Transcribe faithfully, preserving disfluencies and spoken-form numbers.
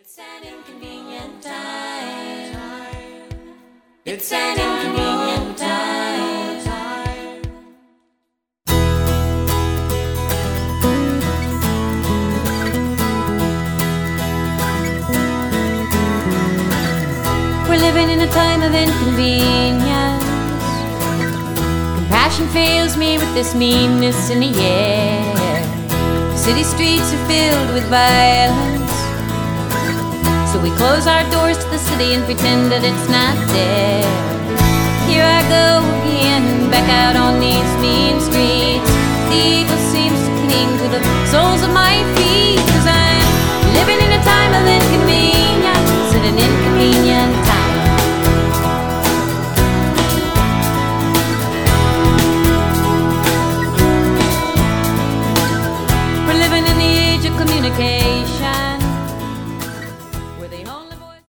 It's an inconvenient time. It's an inconvenient time. We're living in a time of inconvenience. Compassion fails me with this meanness in the air. City streets are filled with violence, so we close our doors to the city and pretend that it's not there. Here I go again, back out on these mean streets. The evil seems to cling to the soles of my feet, 'cause I'm living in a time of inconvenience, at an inconvenient time. We're living in the age of communication, where they only